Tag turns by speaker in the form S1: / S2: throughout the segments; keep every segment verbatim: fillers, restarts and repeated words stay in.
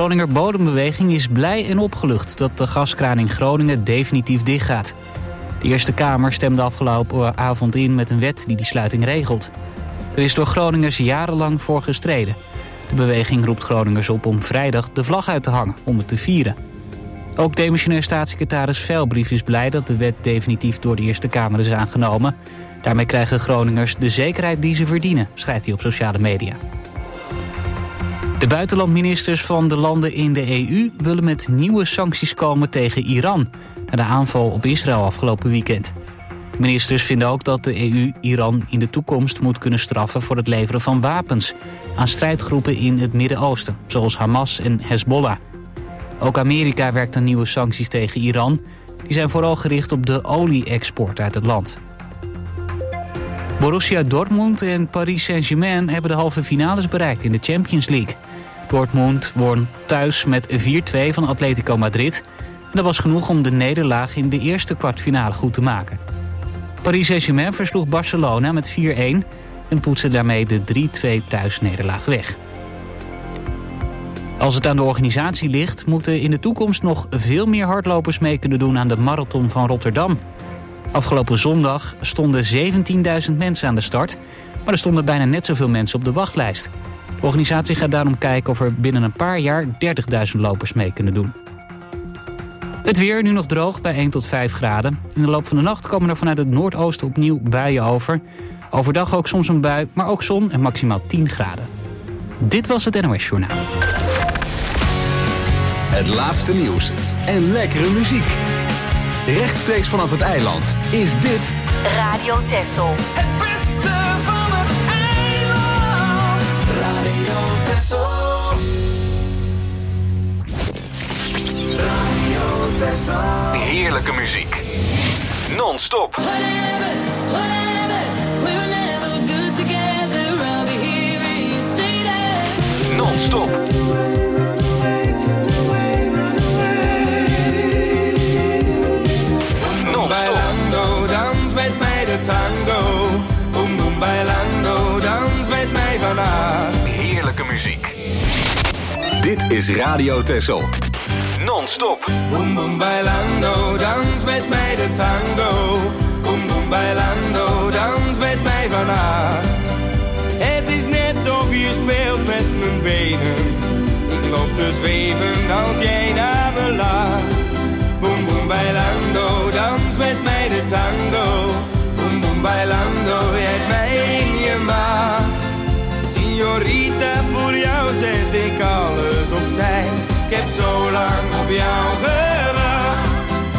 S1: Groninger Bodembeweging is blij en opgelucht dat de gaskraan in Groningen definitief dichtgaat. De Eerste Kamer stemde afgelopen avond in met een wet die die sluiting regelt. Er is door Groningers jarenlang voor gestreden. De beweging roept Groningers op om vrijdag de vlag uit te hangen om het te vieren. Ook demissionair staatssecretaris Velbrief is blij dat de wet definitief door de Eerste Kamer is aangenomen. Daarmee krijgen Groningers de zekerheid die ze verdienen, schrijft hij op sociale media. De buitenlandministers van de landen in de E U willen met nieuwe sancties komen tegen Iran na de aanval op Israël afgelopen weekend. De ministers vinden ook dat de E U Iran in de toekomst moet kunnen straffen voor het leveren van wapens aan strijdgroepen in het Midden-Oosten, zoals Hamas en Hezbollah. Ook Amerika werkt aan nieuwe sancties tegen Iran. Die zijn vooral gericht op de olie-export uit het land. Borussia Dortmund en Paris Saint-Germain hebben de halve finales bereikt in de Champions League. Dortmund won thuis met vier twee van Atletico Madrid. En dat was genoeg om de nederlaag in de eerste kwartfinale goed te maken. Paris Saint-Germain versloeg Barcelona met vier een en poetste daarmee de drie twee thuisnederlaag weg. Als het aan de organisatie ligt, moeten in de toekomst nog veel meer hardlopers mee kunnen doen aan de marathon van Rotterdam. Afgelopen zondag stonden zeventienduizend mensen aan de start, maar er stonden bijna net zoveel mensen op de wachtlijst. De organisatie gaat daarom kijken of er binnen een paar jaar dertigduizend lopers mee kunnen doen. Het weer nu nog droog bij één tot vijf graden. In de loop van de nacht komen er vanuit het noordoosten opnieuw buien over. Overdag ook soms een bui, maar ook zon en maximaal tien graden. Dit was het N O S Journaal.
S2: Het laatste nieuws en lekkere muziek. Rechtstreeks vanaf het eiland is dit
S3: Radio Texel.
S4: Het beste van het eiland. Radio Texel. Radio Texel.
S2: heerlijke muziek. Non-stop.
S5: Whatever, whatever, we were never good together. I'll be here when you say that.
S2: Non-stop.
S6: Bailando, dans met mij de tango. Boom boom bailando, dans met mij vandaag.
S2: Heerlijke muziek. Dit is Radio Texel. Non-stop.
S6: Boom boom bailando, dans met mij de tango. Boom boom bailando, dans met mij vandaag. Het is net of je speelt met mijn benen. Ik loop te zweven als jij naar me laat. Boom boom bailando, dans met mij de tango. Boom boom bailando, jij hebt mij in je macht. Signorita, voor jou zet ik alles opzij. Ik heb zo lang op jou gewacht.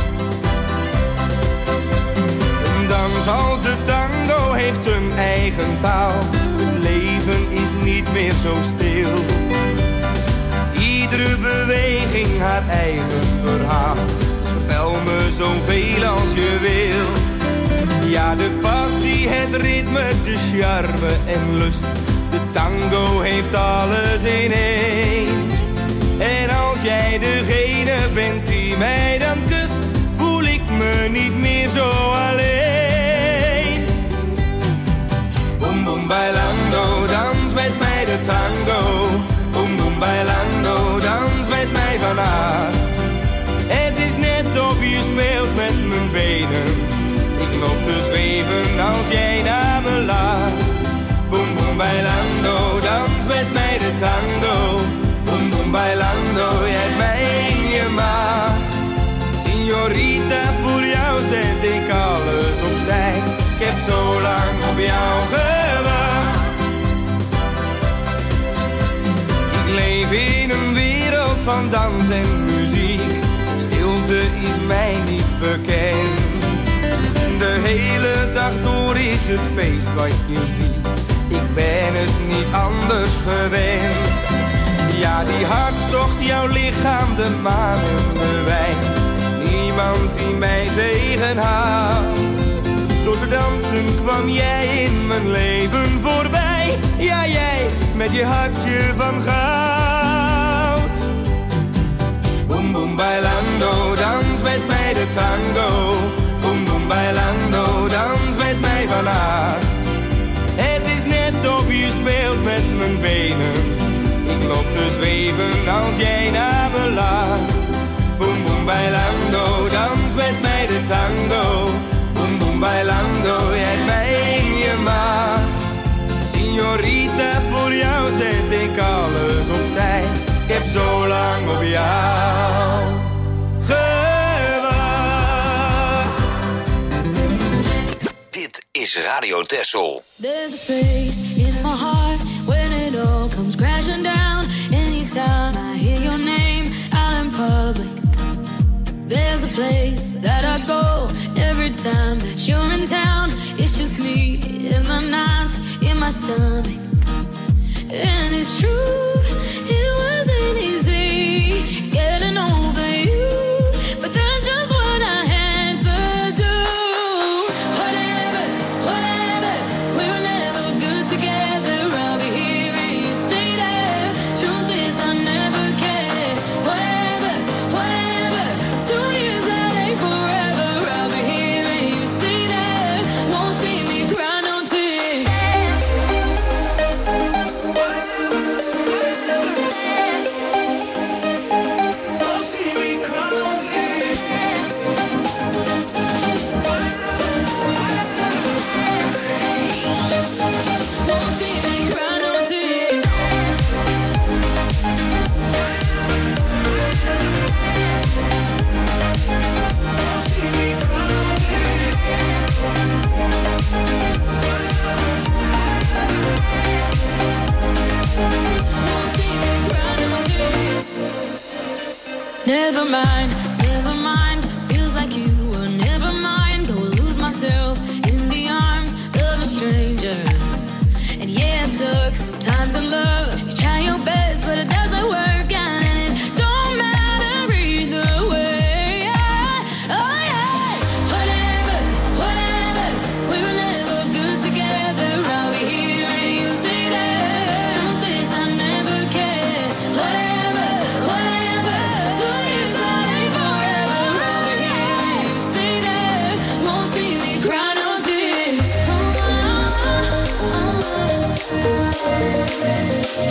S6: Een dans als de tango heeft zijn eigen taal. Het leven is niet meer zo stil. Iedere beweging haar eigen verhaal. Vertel me zoveel als je wil. Ja, de passie, het ritme, de charme en lust. De tango heeft alles in één. En als jij degene bent die mij dan kust, voel ik me niet meer zo alleen. Boom boom bailando, dans met mij de tango. Boom boom bailando, dans met mij vannacht. Het is net of je speelt met mijn benen. Ik loop te zweven als jij naar me laat. Boom boom bailando, dans met mij de tango. Boom boom bailando, jij hebt mij in je macht. Signorita, voor jou zet ik alles opzij. Ik heb zo lang op jou gewacht. Ik leef in een wereld van dans en muziek. Stilte is mij niet bekend. De hele dag door is het feest wat je ziet. Ik ben het niet anders gewend. Ja, die hartstocht, jouw lichaam, de maan en de wijn. Niemand die mij tegenhoudt. Door te dansen kwam jij in mijn leven voorbij. Ja, jij met je hartje van goud. Boom boom bailando, dans met mij de tango. Boom boom bailando, dans met mij vannacht. Het is net of je speelt met mijn benen. Ik loop te zweven als jij naar Ik heb zo lang op jou gewacht.
S3: Dit is Radio Texel.
S5: There's a space in my heart when it all comes crashing down. Anytime I hear your name out in public. There's a place that I go every time that you're in town. It's just me in my nights, in my stomach. And it's true, it wasn't easy getting over you, but that's just what I had to do. Whatever, whatever, we were never good together. I'll be here and you stay there. Truth is I never cared. Whatever, whatever, two years that ain't forever. I'll be here and you stay there. Won't see me cry no tears.
S4: Won't see me cry no tears.
S5: Won't see me cry no tears.
S4: Won't see me cry no
S5: Won't see me cry no tears. Never mind, never mind. Feels like you were never mind. Go lose myself in the arms of a stranger. And yeah, it took some time to love. You try your best, but it doesn't work out, and it don't matter either way. Yeah. Oh yeah. Whatever, whatever. We were never good together. I'll be here and you stay there. Truth is I never cared. Whatever, whatever. Two years that ain't forever. I'll be here and you stay there. Won't see me cry no tears. Oh, oh, oh, oh.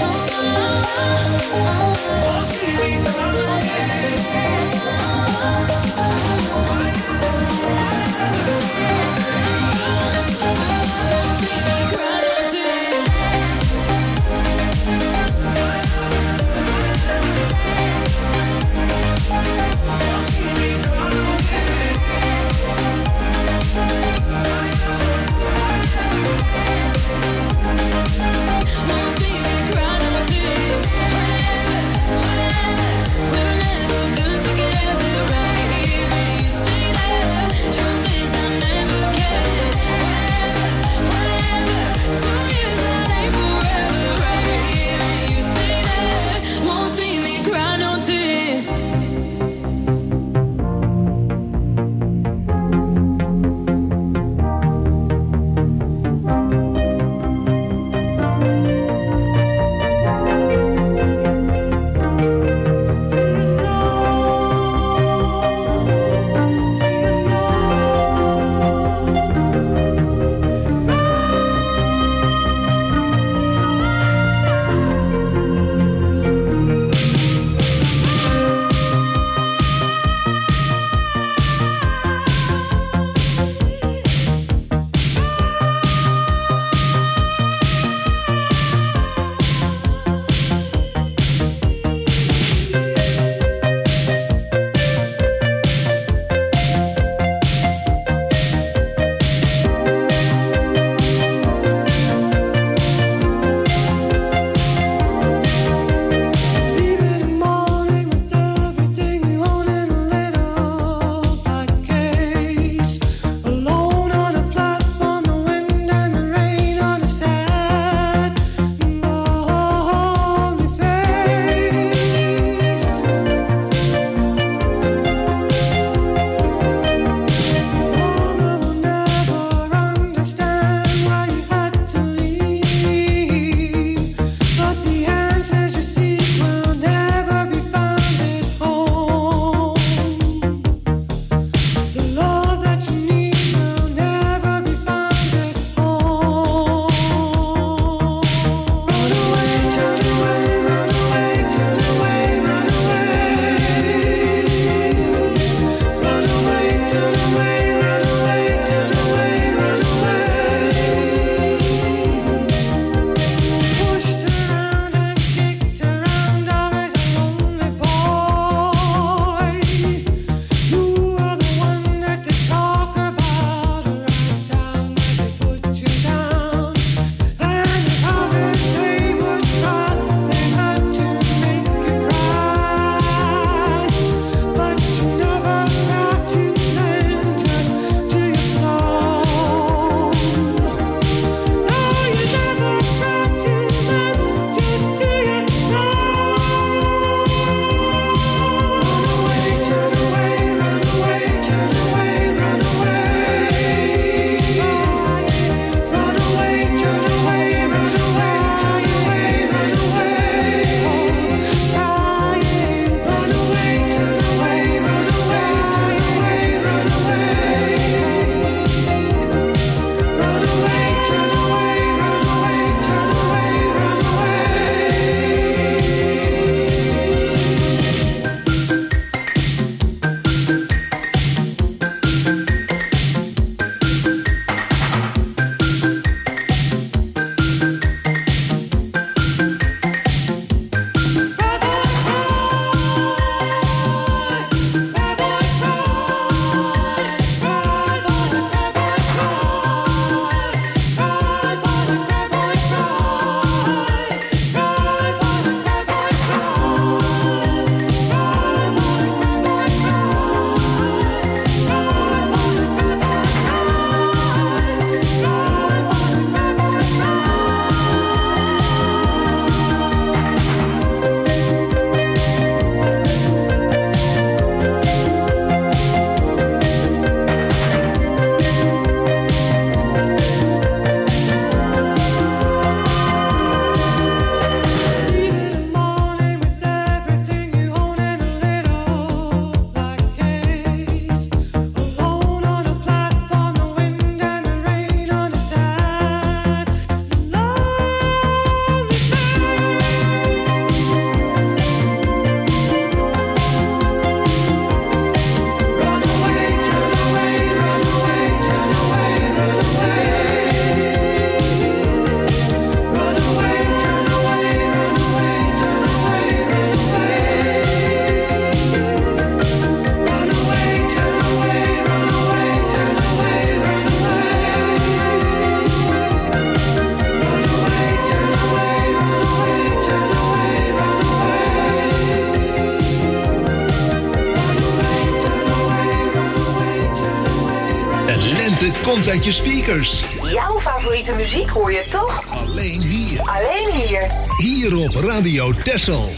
S7: komt uit je speakers.
S8: Jouw favoriete muziek hoor je toch?
S7: Alleen hier.
S8: Alleen hier.
S7: Hier op Radio Texel.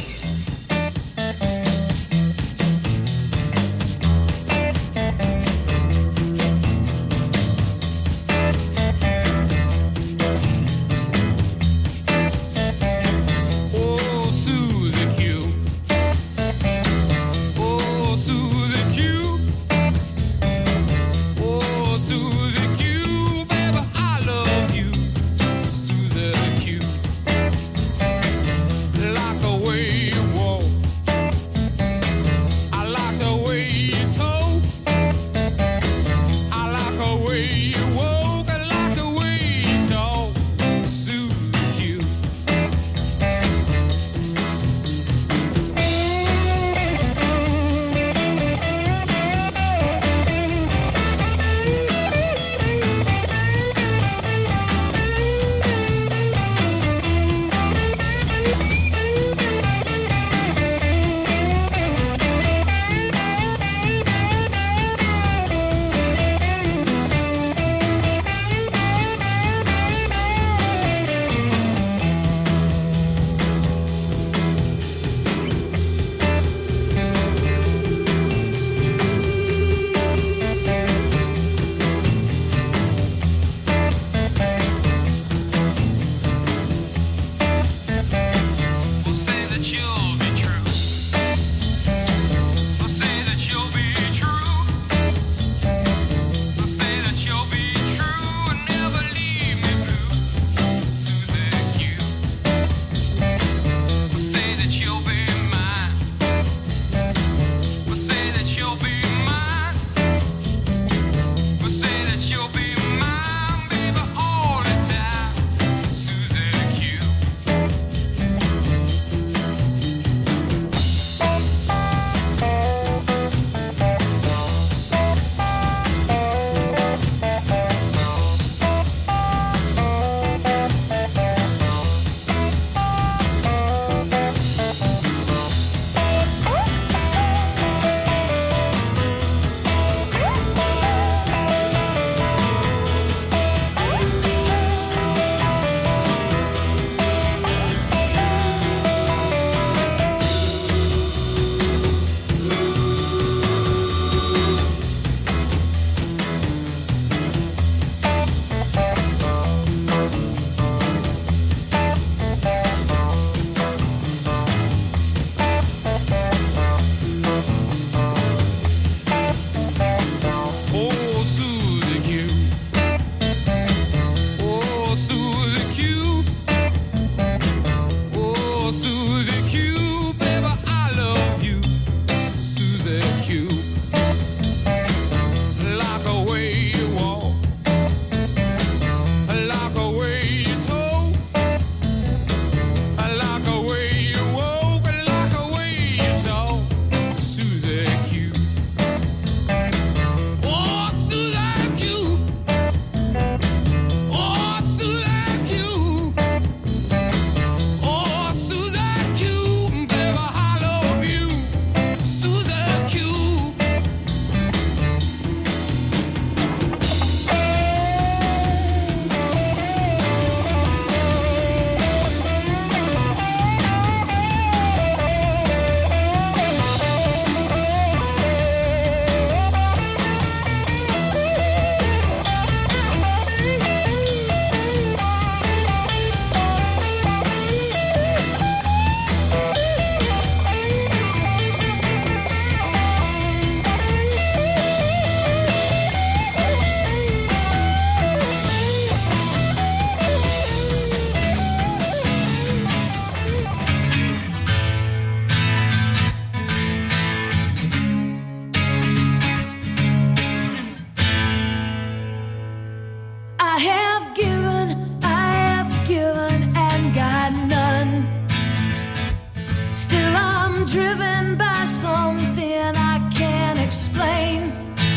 S9: driven by something I can't explain.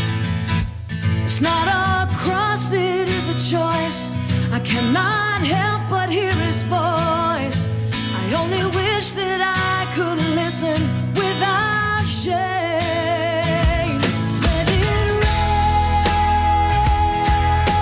S9: It's not a cross, it is a choice. I cannot help but hear his voice. I only wish that I could listen without shame. Let it rain.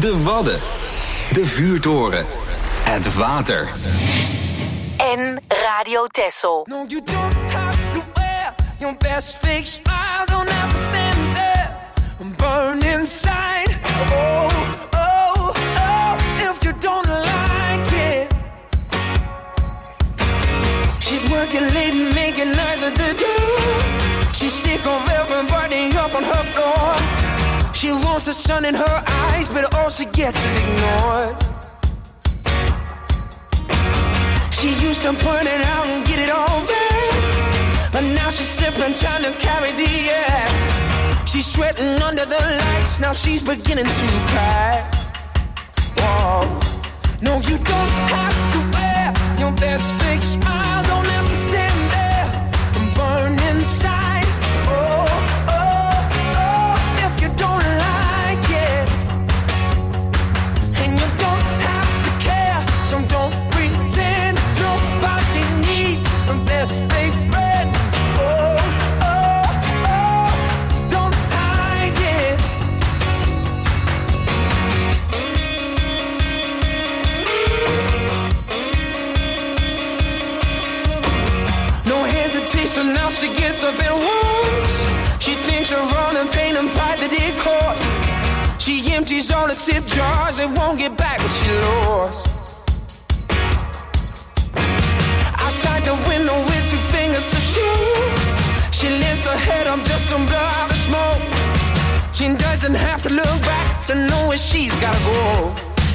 S2: de Wadden, de vuurtoren, het water.
S8: En Radio Texel.
S6: No, you don't have to wear your best fake smile. Don't have to stand there and burn inside. Oh, oh, oh, if you don't like it. She's working late and making nights at the door. She's sick of everybody up on her floor. She wants the sun in her eyes, but all she gets is ignored. She used to burn it out and get it all back, but now she's slipping, trying to carry the act. She's sweating under the lights, now she's beginning to cry. Whoa. No, you don't have to wear your best fake smile. Don't have to stand there and burn inside. Oh, oh, oh, if you don't like it. And you don't have to care, so don't pretend. Nobody needs a best fake friend. Oh, oh, oh, don't hide it. No hesitation, now she gets up and walks. She thinks of all the pain and pride that it caused. She empties all the tip jars and won't get back what she lost. Outside the window with two fingers to shoot. She lifts her head up just to blow out the smoke. She doesn't have to look back to know where she's gotta go.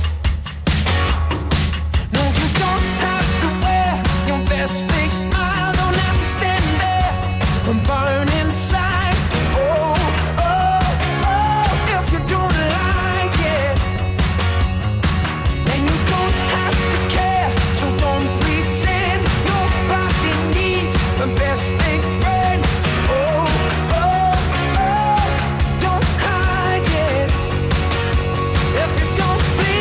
S6: No, you don't have to wear your best fake smile. Don't have to stand there and burn inside. Oh, oh, oh, if you don't like it. And you don't have to care, so don't pretend. Nobody needs the best big friend. Oh, oh, oh, don't hide it. If you don't please.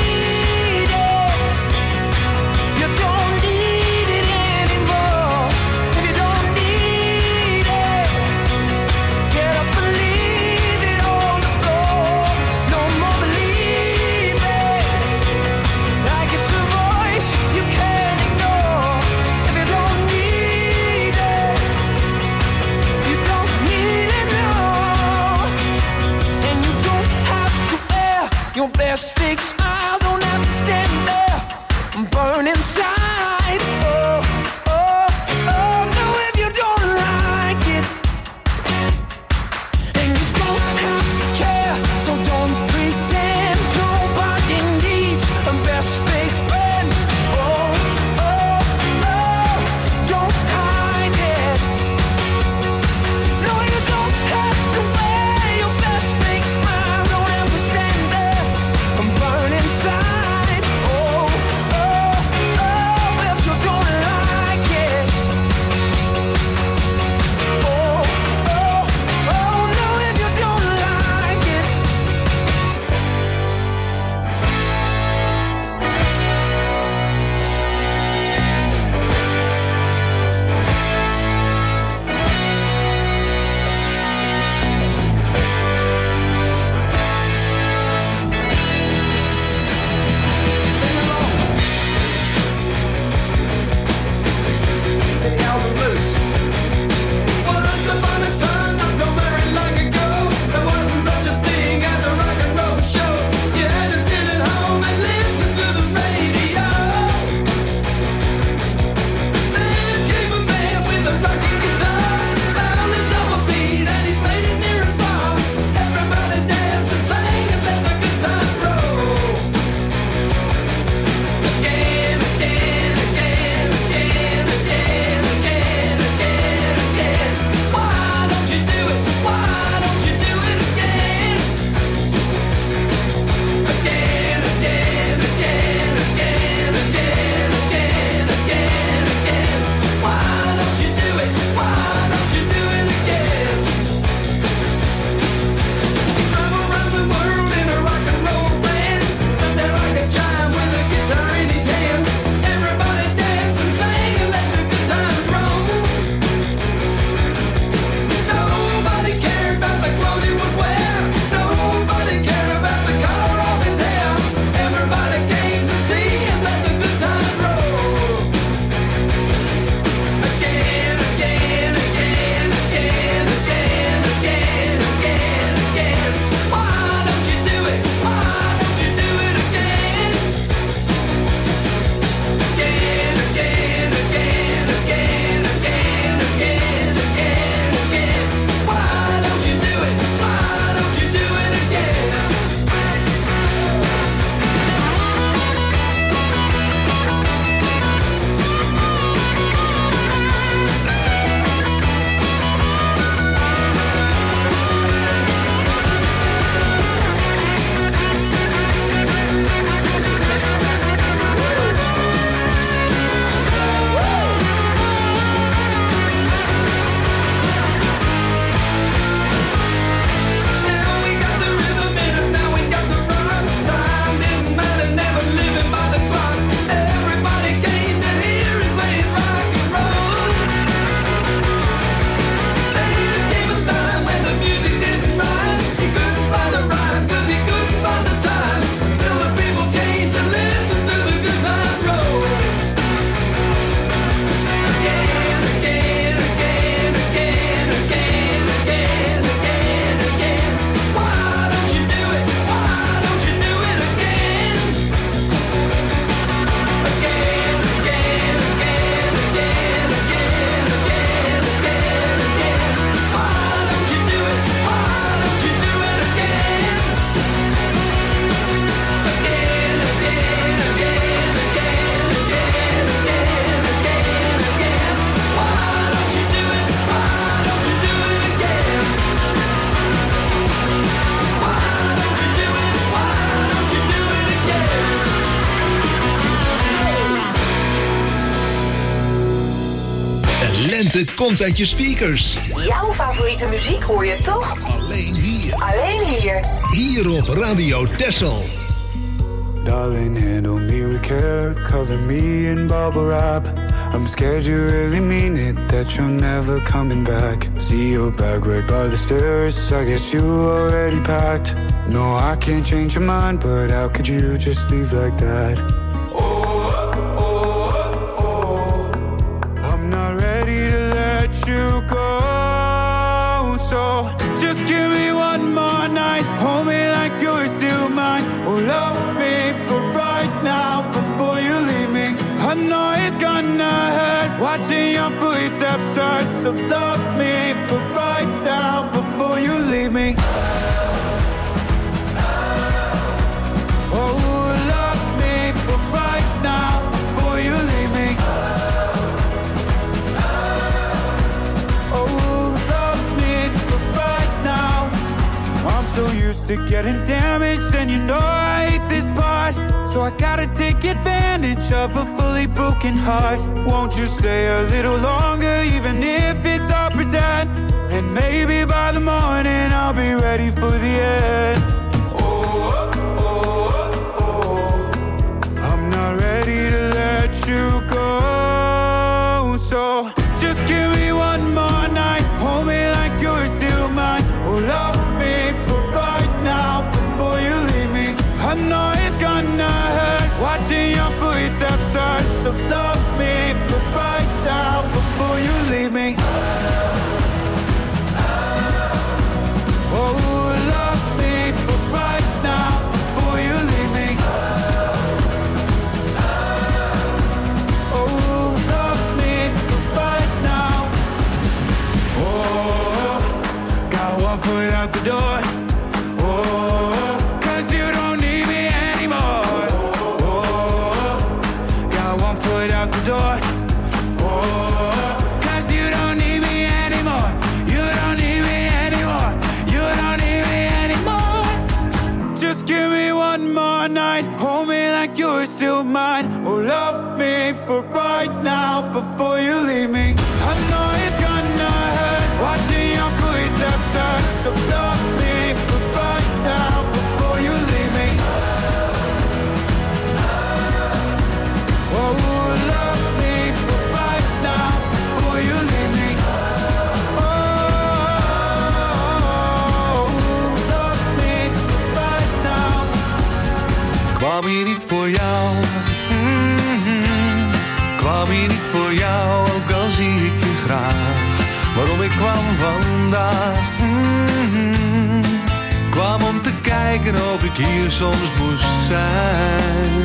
S7: lente komt uit je speakers.
S8: Jouw favoriete muziek hoor je toch?
S7: Alleen hier.
S8: Alleen hier.
S7: Hier op Radio Texel.
S10: Darling, handle me with care, cover me in bubble wrap. I'm scared you really mean it, that you're never coming back. See your bag right by the stairs, I guess you already packed. No, I can't change your mind, but how could you just leave like that? Oh, oh, oh, I'm not ready to let you go. So just give me one more night, hold me like you're still mine. Oh, love me for right now before you leave me. I know it's gonna hurt watching your footsteps start. So love me for right now before you leave me. Oh, love me for right now before you leave me. Oh, love me for right now. I'm so used to getting damaged, and you know I hate this part. So I gotta take advantage of a fully broken heart. Won't you stay a little longer, even if it's all pretend? And maybe by the morning I'll be ready for the end. Oh, oh, oh, oh. I'm not ready to let you go. So just give me one more night, hold me like you're still mine. Oh, love me for right now before you leave me. I know it's gonna hurt watching your footsteps start. So love me for right now before you leave me. Oh, love me for right now before you leave me. Oh, love me for right now. Oh, got one foot out the door. Oh, 'cause you don't need me anymore. Oh, got one foot out the door. Oh, 'cause you don't need me anymore. You don't need me anymore. You don't need me anymore. Just give me one more night, hold me like you're still mine. Oh, love me for right now before you leave me. I know it's gonna hurt watching your footsteps start. So love me for right now before you leave me. Oh, love me for right now before you leave me. Oh, love me right now.
S6: Kwam hier niet voor jou, mm-hmm. Kwam hier niet voor jou, ook al zie ik je graag. Waarom ik kwam vandaag, mm-hmm. Kwam om te kijken of ik hier soms moest zijn.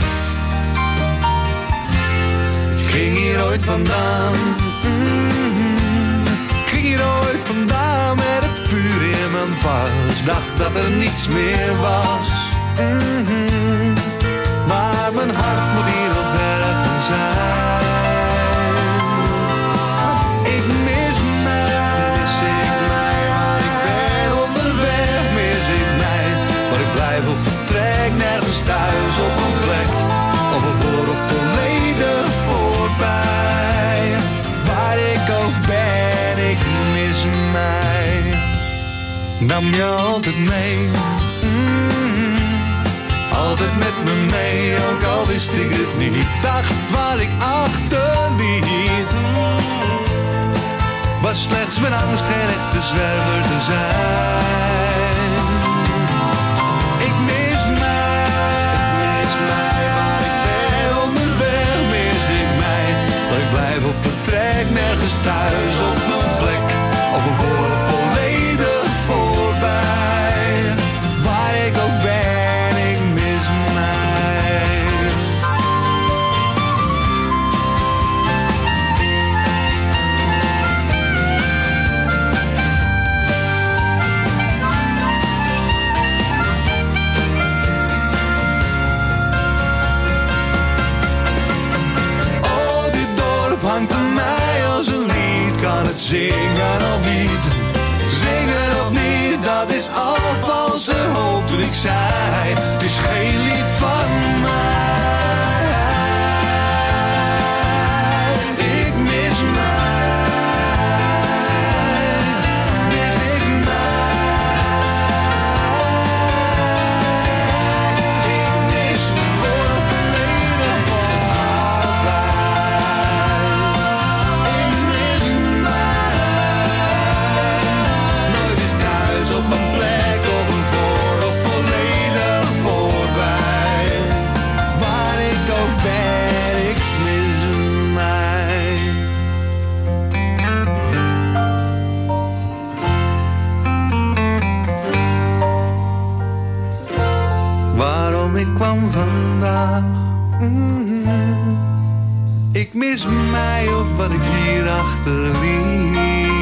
S6: Ik ging hier ooit vandaan, mm-hmm. Ik ging hier ooit vandaan met het vuur in mijn pas. Dacht dat er niets meer was, mm-hmm. Maar mijn hart moet hier nog ergens zijn. Ik mis mij, mis ik mij, waar ik ben onderweg, mis ik mij. Waar ik blijf of vertrek, nergens thuis op een plek. Of ervoor of volledig voorbij. Waar ik ook ben, ik mis mij. Nam je altijd mee, mm-hmm. Altijd met me mee, ook al wist ik het niet. Dacht wat ik achterliet was slechts mijn angst geen echte zwerver te zijn. Ik mis mij, mis mij, waar ik ben onderweg, mis ik mij. Dat ik blijf of vertrek, nergens thuis op mijn plek. Of ervoor of volledig voorbij. Waar ik ook ben, ik mis mij. Hangt aan mij als een lied, kan het zingen of niet? Zingen of niet, dat is al valse hoop toen ik zei. Het is geen lied van mij. Ik mis mij.
S11: Ik mis mij of wat ik hier achterliet.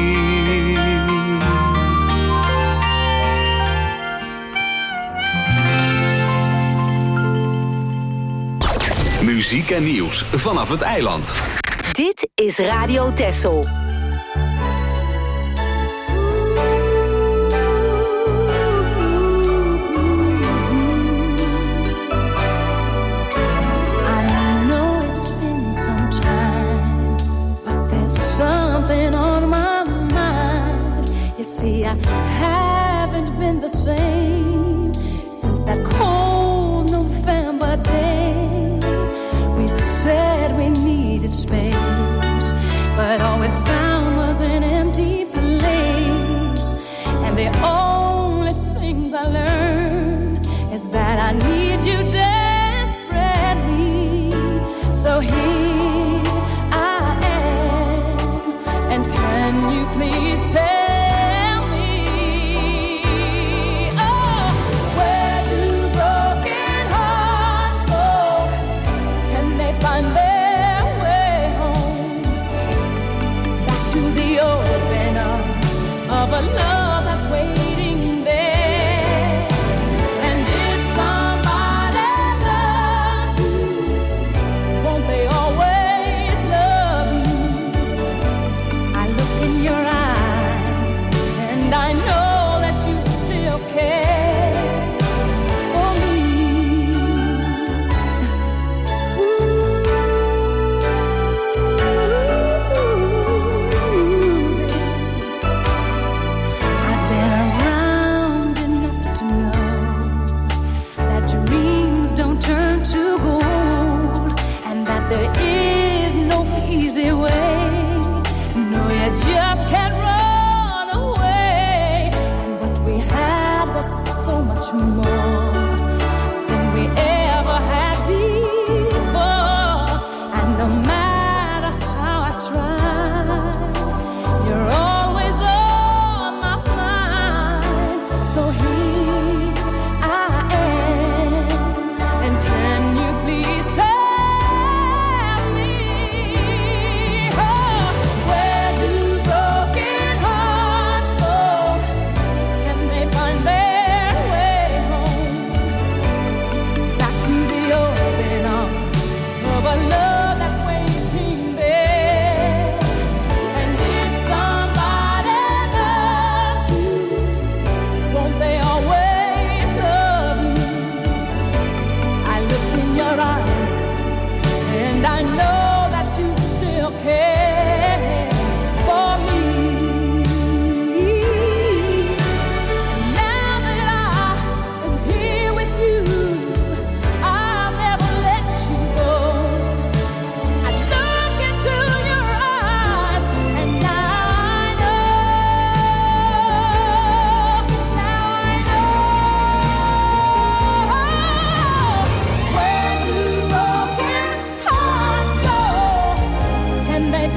S2: Muziek en nieuws vanaf het eiland.
S8: Dit is Radio Texel.
S9: See, I haven't been the same since that cold November day. We said we needed space, but all we found was an empty place. And the only things I learned is that I need you desperately. So here I am, and can you please tell of a love that's waiting there. And if somebody loves you, won't they always love you? I look in your eyes and I know that you still care for me. Just can't run away. And what we had was so much more than we ever had before. And no matter how I try, you're always on my mind. So here I am, and can you please tell they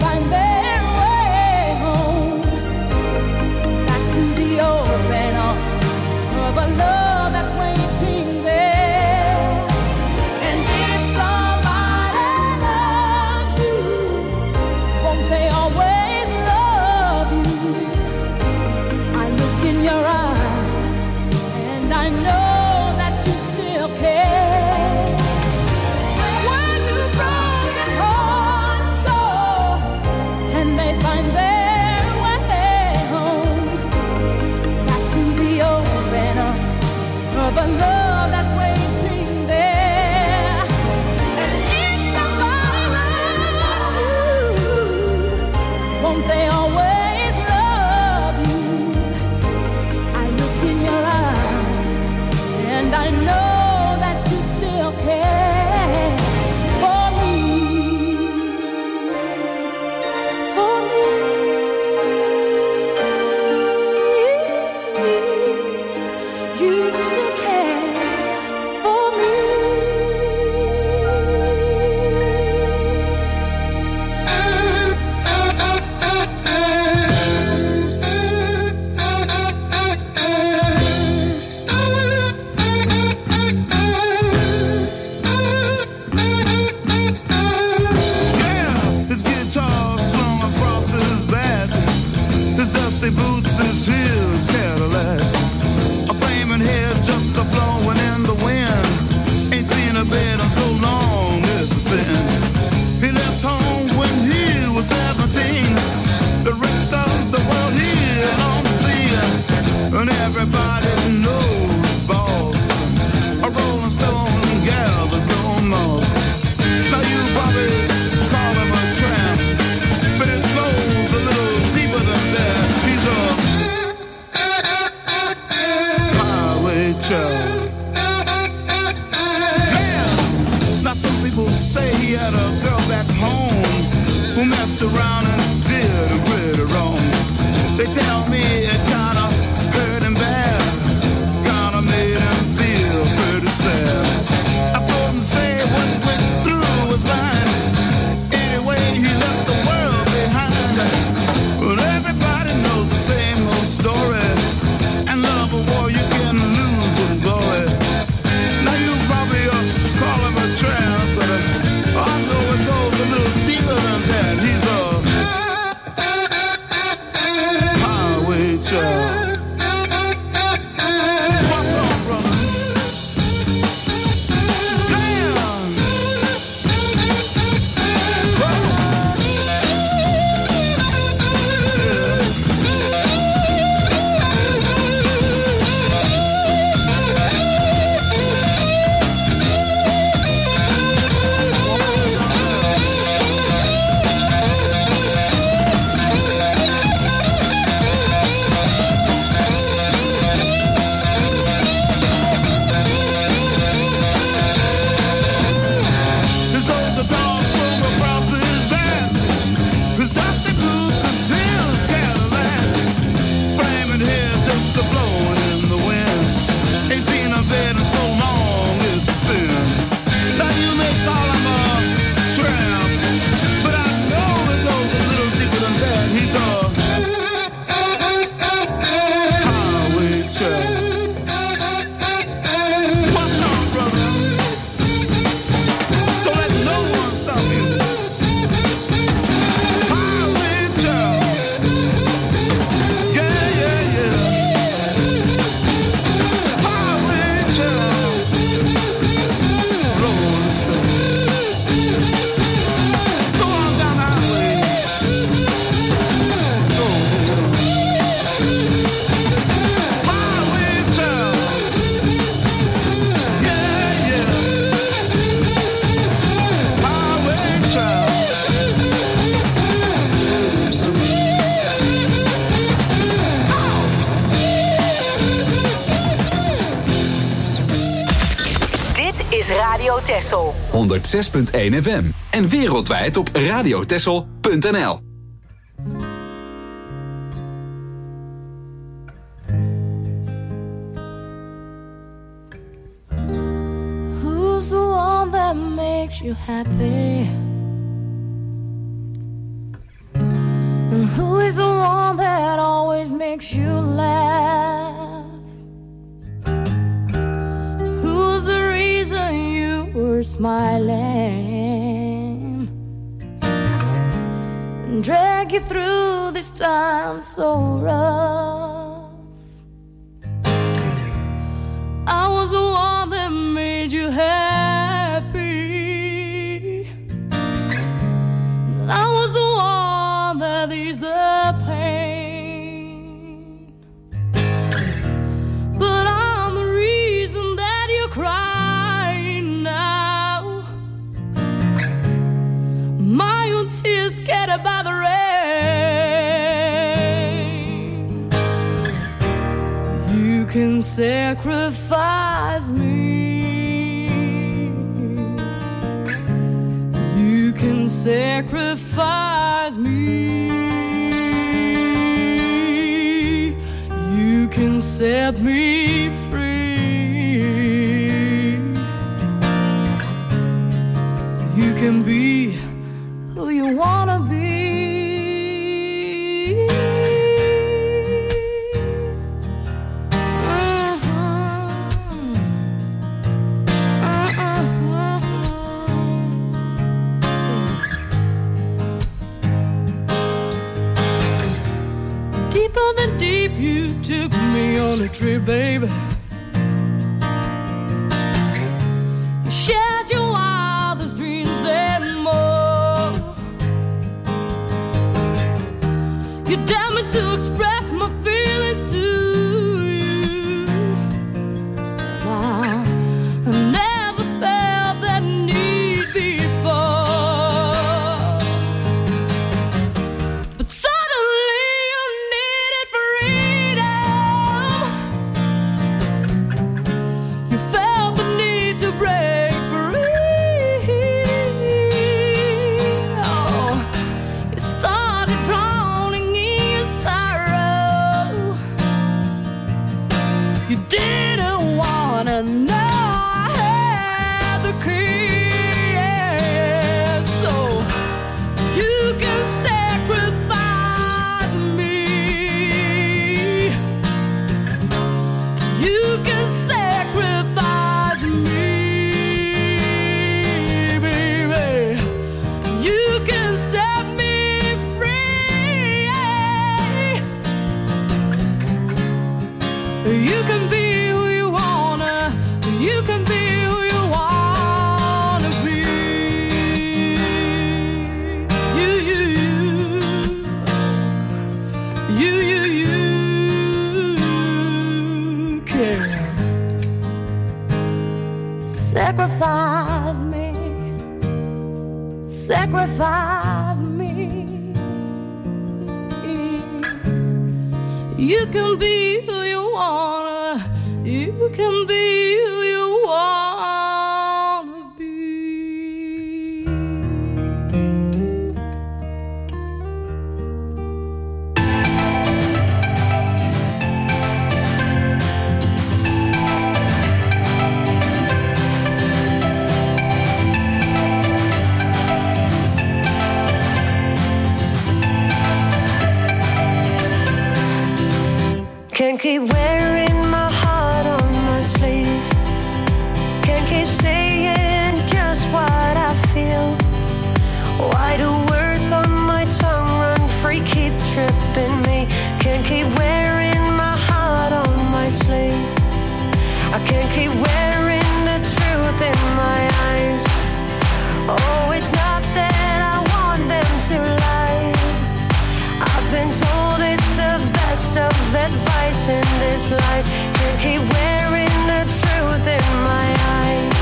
S11: he had a girl back home who messed around and did a pretty wrong. They tell me it kinda hurt him bad, kinda made him feel pretty sad. I couldn't say what went through his mind. Anyway, he left the world behind. But everybody knows the same old story. And love a war you can lose with glory. Now you probably uh, call him a tramp, but uh, I know it goes a little deeper than that. He's a highway child. What's up, brother?
S8: Texel.
S2: honderdzes punt één F M en wereldwijd op radiotexel punt n l.
S9: Who's the one that makes you happy? And who is the one that always makes you laugh? Who's the reason you were smiling and drag you through this time so rough? I was the one that made you happy, and I was the one that eased the pain. But I'm the reason that you're crying now. My own tears scattered by the rain. You can sacrifice me. You can sacrifice me. You can set me free. You can be who you wanna be. Deeper than deep, you took me on a trip, baby. You shared your wildest dreams and more. You dared me to express my feelings to you. Now, I never felt that need before. But suddenly you needed freedom. sacrifice me. You can be who you wanna, you can be who you wanna be.
S12: Can't keep wearing my heart on my sleeve. Can't keep saying just what I feel. Why do words on my tongue run free, keep tripping me? Can't keep wearing my heart on my sleeve. I can't keep wearing the truth in my eyes. Oh, it's not that I want them to lie. I've been told it's the best of advice in this life. Can't keep wearing the truth in my eyes.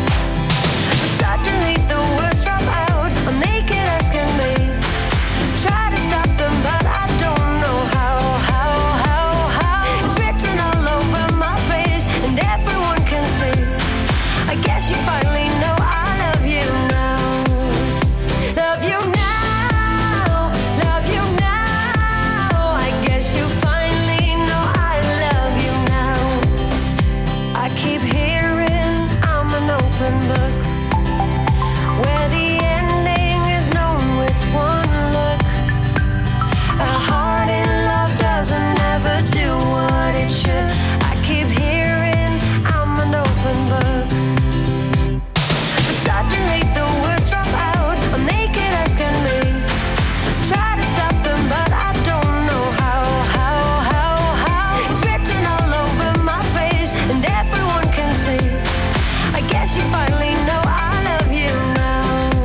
S12: I'm starting to leave the words drop out. I'm naked as can be. Try to stop them, but I don't know how, how, how, how. It's written all over my face, and everyone can see. I guess you finally know I love you now. Love you now, love you now. I guess you finally know I love you now. I keep hearing I'm an open book, where the ending is known with one look. A heart in love doesn't ever do what it should. I keep hearing I'm an open book. I'm starting to make the words drop out. I'm naked as can be. Try to stop them, but I don't know how, how, how, how. It's written all over my face, and everyone can see. I guess you finally know I love you now.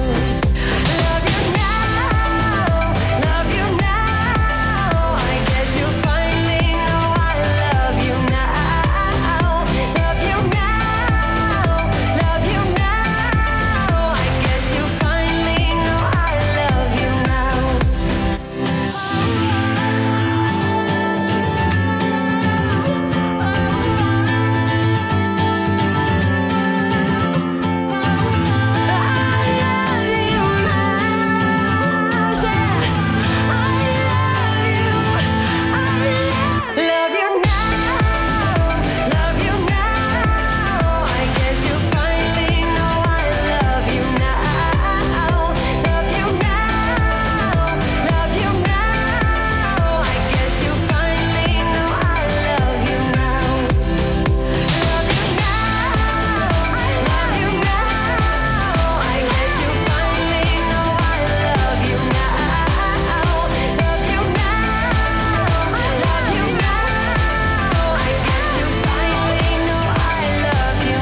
S12: Love you now, love you now. I guess you finally know I love you now. Love you now, love you now. I guess you finally know I love you now. Love you now, love you now. I guess you finally know I love you now. Love you now, love you now. I guess you finally know I love you now. Love you now, love you now. I guess you finally know I love you now. Love you now, love you now. I guess you finally know I love you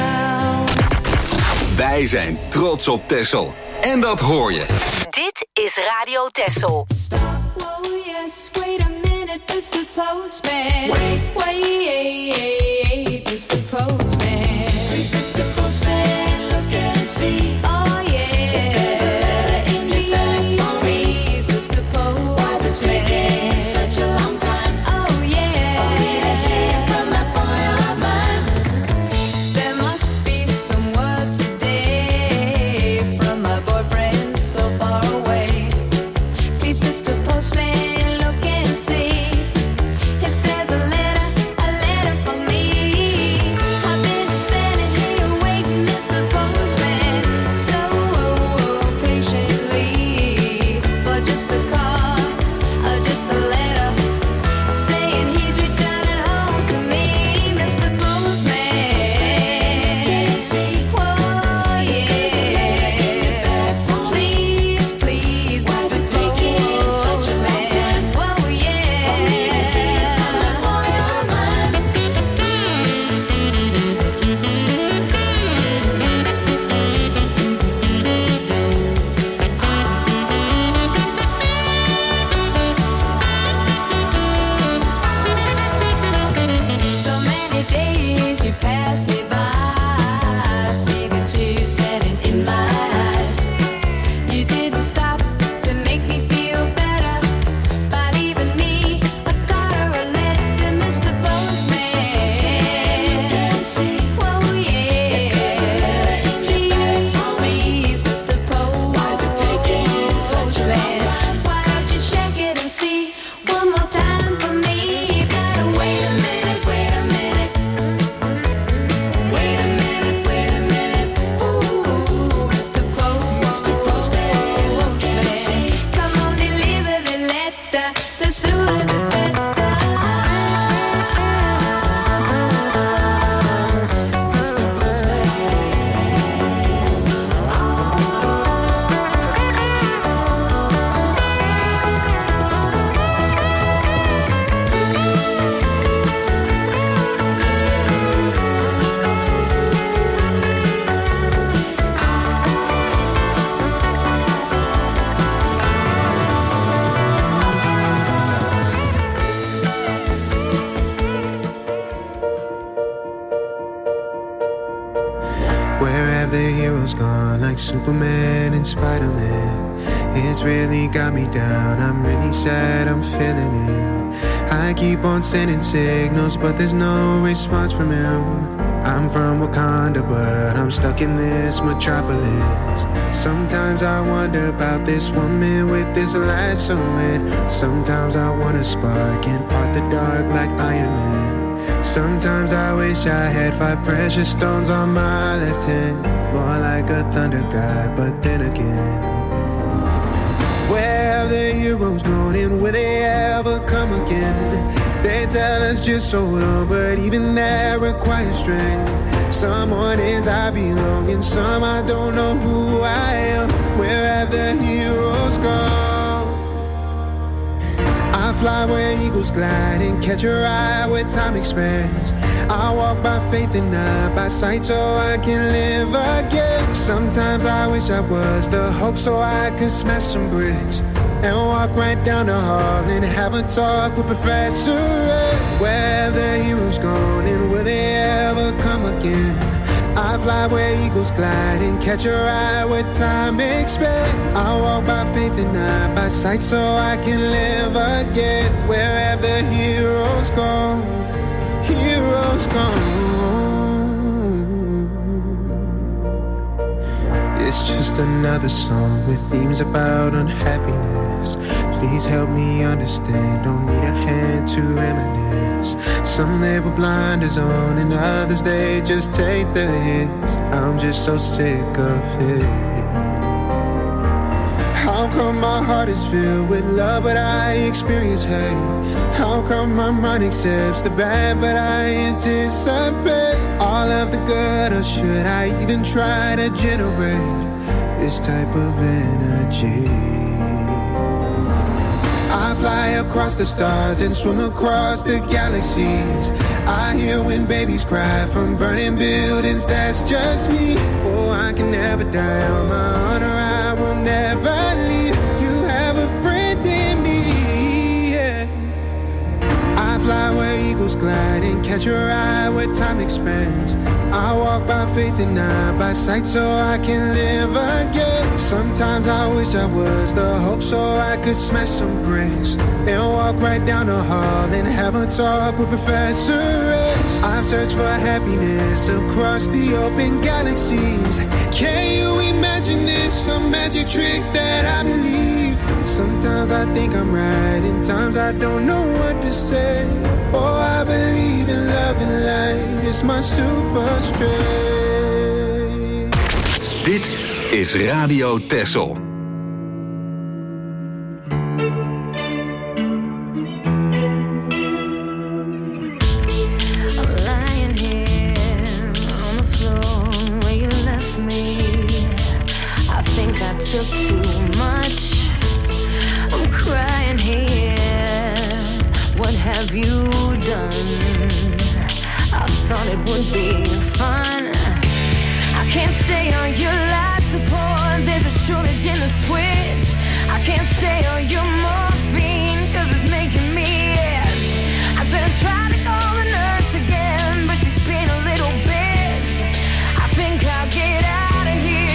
S12: now.
S2: Wij zijn trots op Texel. En dat hoor je.
S8: Dit is Radio Texel.
S5: Oh yes, wait a minute, Mister Postman. Wait, wait, Mister Postman. Please, Mister Postman, look and see. Oh yeah, there's a letter in your bag for me. Please, Mister Postman. Why's it taking such a long time? Oh yeah, I need to hear from that boy of mine. There must be some word today from my boyfriend so far away. Please, Mister Postman, look and see if there's a letter, a letter for me. I've been standing here waiting, Mister Postman, so patiently for just a call, or just a letter saying he's returning home to me, Mister Postman. Whoa, yeah. Please, please, Mister Postman. Whoa, yeah.
S13: Superman and Spider-Man. It's really got me down, I'm really sad, I'm feeling it. I keep on sending signals, but there's no response from him. I'm from Wakanda, but I'm stuck in this metropolis. Sometimes I wonder about this woman with this lasso, and sometimes I wanna spark and part the dark like Iron Man. Sometimes I wish I had five precious stones on my left hand, more like a thunder god, but then again, where have the heroes gone and will they ever come again? They tell us just hold on, but even that requires strength. Some mornings I belong and some I don't know who I am. Where have the heroes gone? I fly where eagles glide and catch your eye where time expands. I walk by faith and not by sight so I can live again. Sometimes I wish I was the Hulk so I could smash some bricks and walk right down the hall and have a talk with Professor X. Where have the heroes gone and will they ever come again? I fly where eagles glide and catch your eye where time expands. I walk by faith and not by sight so I can live again. Where have the heroes gone? Heroes gone. It's just another song with themes about unhappiness. Please help me understand, don't need a hand to reminisce. Some live with blinders on and others they just take the hits. I'm just so sick of it. How come my heart is filled with love but I experience hate? How come my mind accepts the bad but I anticipate all of the good? Or should I even try to generate this type of energy? I fly across the stars and swim across the galaxies. I hear when babies cry from burning buildings, that's just me. Oh, I can never die on my honor, I will never leave. You have a friend in me, yeah. I fly where eagles glide and catch your eye where time expands. I walk by faith and not by sight so I can live again. Sometimes I wish I was the Hulk so I could smash some bricks and walk right down the hall and have a talk with Professor X. I've searched for happiness across the open galaxies. Can you imagine this, some magic trick that I believe? Sometimes I think I'm right and times I don't know what to say. Oh, I believe in love and light, it's my super strength.
S2: Dit is Radio Texel.
S12: Took too much. I'm crying here. What have you done? I thought it would be fun. I can't stay on your life support. There's a shortage in the switch. I can't stay on your morphine cause it's making me itch. I said I tried to call the nurse again, but she's being a little bitch. I think I'll get out of here.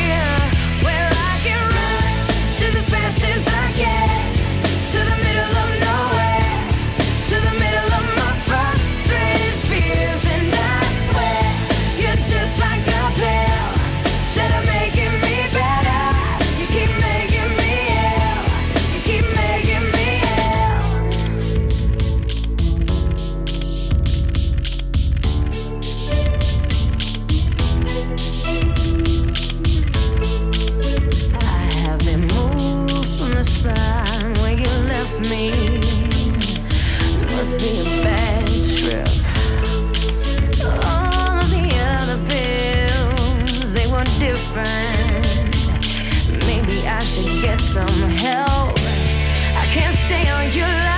S5: Maybe I should get some help. I can't stay on your line.